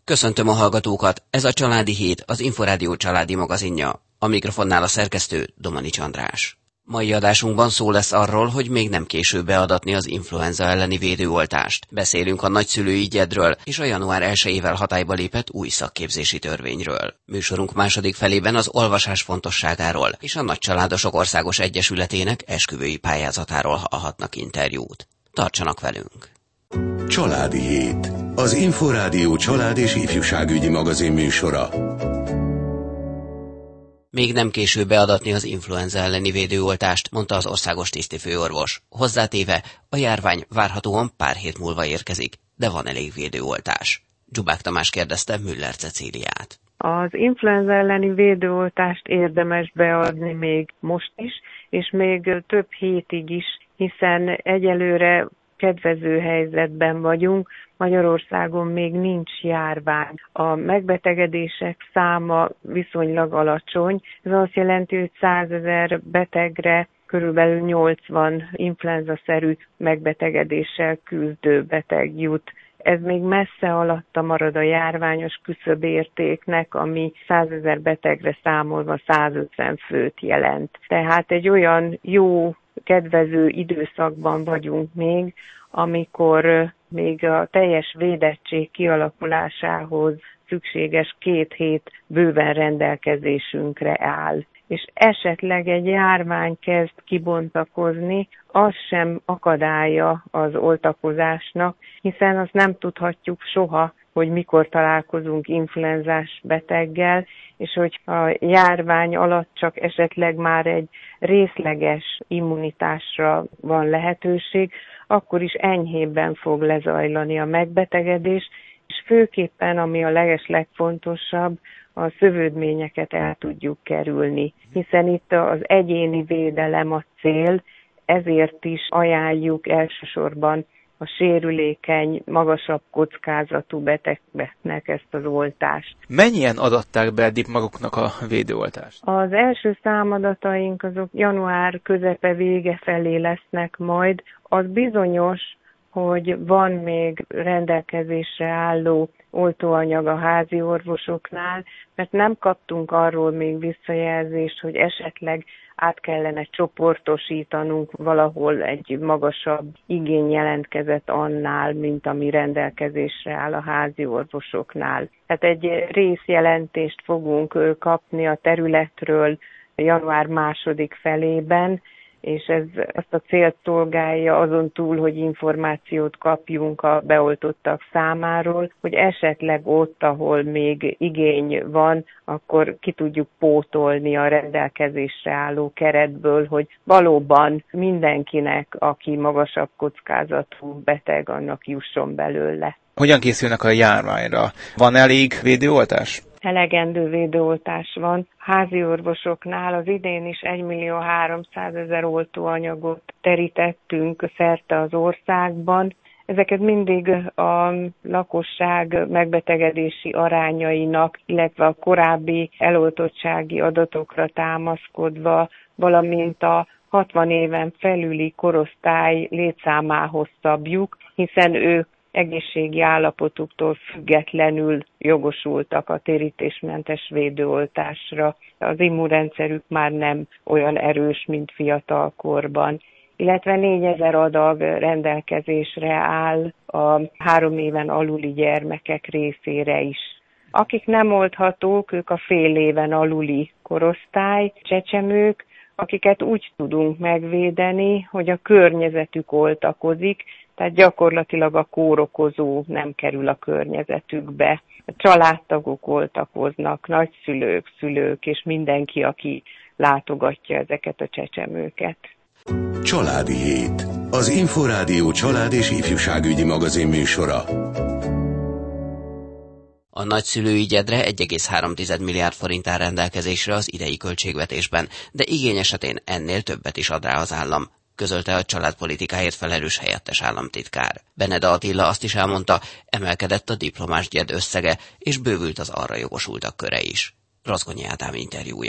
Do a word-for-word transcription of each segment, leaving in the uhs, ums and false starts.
Köszöntöm a hallgatókat, ez a Családi Hét, az Inforádió családi magazinja. A mikrofonnál a szerkesztő Domanics András. Mai adásunkban szó lesz arról, hogy még nem késő beadatni az influenza elleni védőoltást. Beszélünk a nagyszülői gyedről és a január elsejével hatályba lépett új szakképzési törvényről. Műsorunk második felében az olvasás fontosságáról és a Nagycsaládosok Országos Egyesületének esküvői pályázatáról hallhatnak interjút. Tartsanak velünk! Családi Hét, az Inforádió család és ifjúságügyi magazin műsora. Még nem késő beadatni az influenza elleni védőoltást, mondta az országos tisztifőorvos. Hozzátéve, a járvány várhatóan pár hét múlva érkezik, de van elég védőoltás. Dzsubák Tamás kérdezte Müller Cecíliát. Az influenza elleni védőoltást érdemes beadni még most is, és még több hétig is, hiszen egyelőre kedvező helyzetben vagyunk, Magyarországon még nincs járvány. A megbetegedések száma viszonylag alacsony, ez azt jelenti, hogy százezer betegre körülbelül nyolcvan influenza-szerű megbetegedéssel küzdő beteg jut. Ez még messze alatta marad a járványos küszöbértéknek, ami százezer betegre számolva százötven főt jelent. Tehát egy olyan jó, kedvező időszakban vagyunk még, amikor még a teljes védettség kialakulásához szükséges két hét bőven rendelkezésünkre áll. És esetleg egy járvány kezd kibontakozni, az sem akadálya az oltakozásnak, hiszen azt nem tudhatjuk soha, hogy mikor találkozunk influenzás beteggel, és hogy a járvány alatt csak esetleg már egy részleges immunitásra van lehetőség, akkor is enyhébben fog lezajlani a megbetegedés, és főképpen, ami a legeslegfontosabb, a szövődményeket el tudjuk kerülni, hiszen itt az egyéni védelem a cél, ezért is ajánljuk elsősorban a sérülékeny, magasabb kockázatú betegeknek ezt az oltást. Mennyien adatták be eddig maguknak a védőoltást? Az első számadataink azok január közepe vége felé lesznek majd. Az bizonyos, hogy van még rendelkezésre álló oltóanyag a házi orvosoknál, mert nem kaptunk arról még visszajelzést, hogy esetleg át kellene csoportosítanunk, valahol egy magasabb igény jelentkezett annál, mint ami rendelkezésre áll a házi orvosoknál. Tehát egy részjelentést fogunk kapni a területről január második felében, és ez azt a célt szolgálja azon túl, hogy információt kapjunk a beoltottak számáról, hogy esetleg ott, ahol még igény van, akkor ki tudjuk pótolni a rendelkezésre álló keretből, hogy valóban mindenkinek, aki magasabb kockázatú beteg, annak jusson belőle. Hogyan készülnek a járványra? Van elég védőoltás? Elegendő védőoltás van. Házi orvosoknál az idén is egymillió háromszázezer oltóanyagot terítettünk szerte az országban. Ezeket mindig a lakosság megbetegedési arányainak, illetve a korábbi eloltottsági adatokra támaszkodva, valamint a hatvan éven felüli korosztály létszámához szabjuk, hiszen ők egészségi állapotuktól függetlenül jogosultak a térítésmentes védőoltásra. Az immunrendszerük már nem olyan erős, mint fiatalkorban. Illetve négyezer adag rendelkezésre áll a három éven aluli gyermekek részére is. Akik nem oldhatók, ők a fél éven aluli korosztály, csecsemők, akiket úgy tudunk megvédeni, hogy a környezetük oltakozik, tehát gyakorlatilag a kórokozó nem kerül a környezetükbe. A családtagok oltakoznak, nagyszülők, szülők és mindenki, aki látogatja ezeket a csecsemőket. Családi Hét, az Inforádió család és ifjúságügyi magazin műsora. A nagyszülői gyedre egy egész három milliárd forint áll rendelkezésre az idei költségvetésben, de igény esetén ennél többet is ad rá az állam, közölte a családpolitikáért felelős helyettes államtitkár. Beneda Attila azt is elmondta, emelkedett a diplomás gyed összege, és bővült az arra jogosultak köre is. Rozgonyi Ádám interjúja.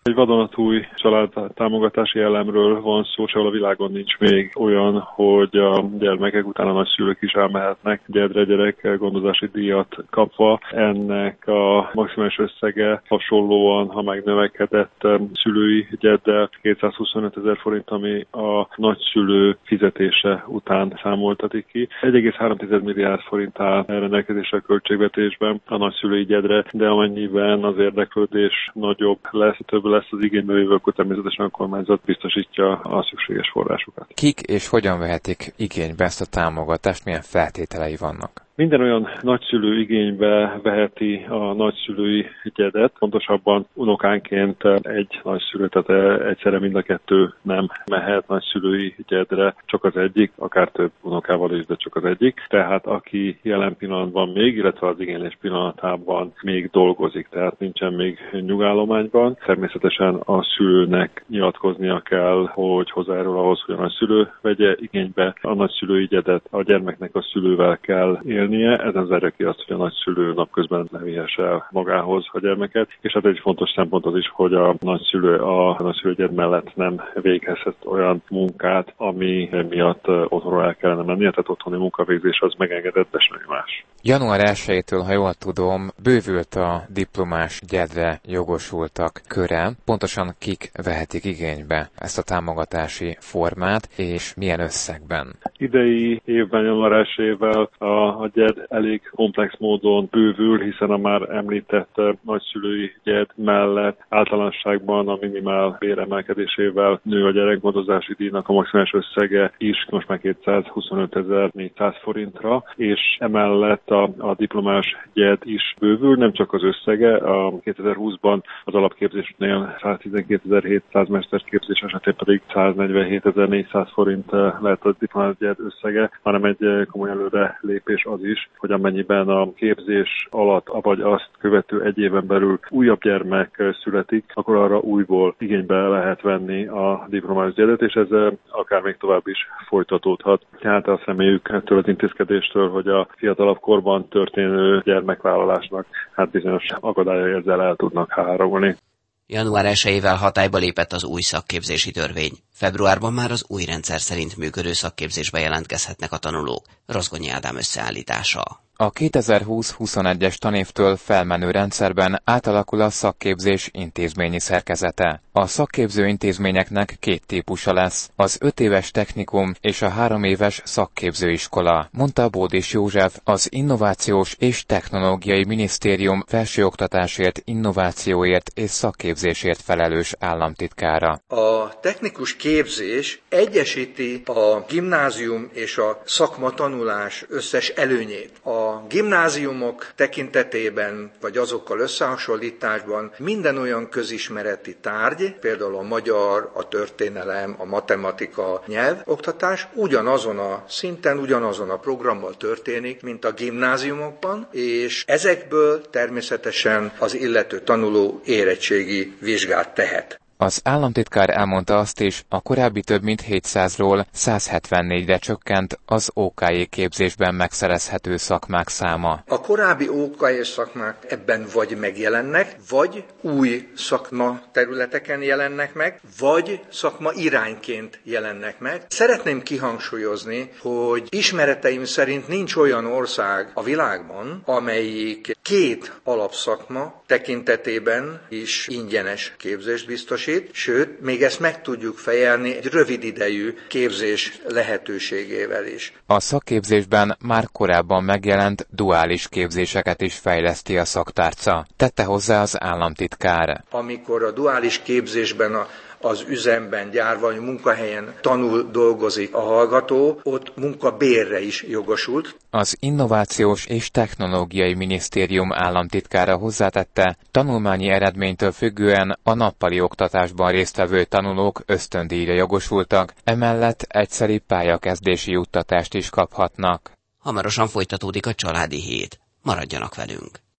Egy vadonatúj családtámogatási elemről van szó, sehol a világon nincs még olyan, hogy a gyermekek után a nagyszülők is elmehetnek gyedre gyerek gondozási díjat kapva. Ennek a maximális összege hasonlóan, ha megnövekedett szülői gyeddel kétszázhuszonöt ezer forint, ami a nagyszülő fizetése után számoltatik ki. egy egész három milliárd forint áll rendelkezésre a költségvetésben a nagyszülői gyedre, de amennyiben az érdeklődés nagyobb lesz, több lesz az igénybe jövő, akkor természetesen a kormányzat biztosítja a szükséges forrásokat. Kik és hogyan vehetik igénybe ezt a támogatást, milyen feltételei vannak? Minden olyan nagyszülő igénybe veheti a nagyszülői gyedet, pontosabban unokánként egy nagyszülő, tehát egyszerre mind a kettő nem mehet nagyszülői gyedre, csak az egyik, akár több unokával is, de csak az egyik. Tehát aki jelen pillanatban még, illetve az igénylés pillanatában még dolgozik, tehát nincsen még nyugállományban, természetesen a szülőnek nyilatkoznia kell, hogy hozzájárul ahhoz, hogy a nagyszülő vegye igénybe a nagyszülői gyedet, a gyermeknek a szülővel kell élni. Ezen zárja ki azt, hogy a nagyszülő napközben ne vihesse el magához a gyermeket, és hát egy fontos szempont az is, hogy a nagyszülő a nagyszülőgyed mellett nem végezhet olyan munkát, ami miatt otthonról el kellene mennie, tehát otthoni munkavégzés az megengedett, de semmi más. január elsejétől, ha jól tudom, bővült a diplomás gyedre jogosultak köre. Pontosan kik vehetik igénybe ezt a támogatási formát, és milyen összegben? Idei évben, január elsejével a, a gyed elég komplex módon bővül, hiszen a már említett nagyszülői gyed mellett általánosságban a minimál béremelkedésével nő a gyerekgondozási díjnak a maximális összege is most már kétszázhuszonöt ezer négyszáz forintra, és emellett a, a diplomás gyed is bővül, nem csak az összege, a kétezer-húszban az alapképzésnél száztizenkétezer-hétszáz, mesterképzés esetén pedig száznegyvenhét ezer négyszáz forint lehet a diplomás gyed összege, hanem egy komoly előre lépés az is, hogy amennyiben a képzés alatt, vagy azt követő egy éven belül újabb gyermek születik, akkor arra újból igénybe lehet venni a diplomás gyedet, és ez akár még tovább is folytatódhat. Tehát azt reméljük ettől az intézkedéstől, hogy a fiatalabb korban történő gyermekvállalásnak hát bizonyos akadályai ezzel el tudnak hárulni. január elsejével hatályba lépett az új szakképzési törvény. Februárban már az új rendszer szerint működő szakképzésbe jelentkezhetnek a tanulók. Rozgonyi Ádám összeállítása. A kétezer-húsz-huszonegyes tanévtől felmenő rendszerben átalakul a szakképzés intézményi szerkezete. A szakképző intézményeknek két típusa lesz, az öt éves technikum és a három éves szakképzőiskola, mondta Bódis József, az Innovációs és Technológiai Minisztérium felsőoktatásért, innovációért és szakképzésért felelős államtitkára. A technikus képzés egyesíti a gimnázium és a szakmatanulás összes előnyét. A gimnáziumok tekintetében, vagy azokkal összehasonlításban minden olyan közismereti tárgy, például a magyar, a történelem, a matematika, nyelvoktatás ugyanazon a szinten, ugyanazon a programmal történik, mint a gimnáziumokban, és ezekből természetesen az illető tanuló érettségi vizsgát tehet. Az államtitkár elmondta azt is, a korábbi több mint hétszázról százhetvennégyre csökkent az ó ká jé képzésben megszerezhető szakmák száma. A korábbi ó ká jé szakmák ebben vagy megjelennek, vagy új szakma területeken jelennek meg, vagy szakma irányként jelennek meg. Szeretném kihangsúlyozni, hogy ismereteim szerint nincs olyan ország a világban, amelyik két alapszakma tekintetében is ingyenes képzést biztosít, sőt, még ezt meg tudjuk fejelni egy rövid idejű képzés lehetőségével is. A szakképzésben már korábban megjelent duális képzéseket is fejleszti a szaktárca, tette hozzá az államtitkár. Amikor a duális képzésben a az üzemben, gyárban, munkahelyen tanul, dolgozik a hallgató, ott munkabérre is jogosult. Az Innovációs és Technológiai Minisztérium államtitkára hozzátette, tanulmányi eredménytől függően a nappali oktatásban résztvevő tanulók ösztöndíjra jogosultak, emellett egyszeri pályakezdési juttatást is kaphatnak. Hamarosan folytatódik a családi hét. Maradjanak velünk!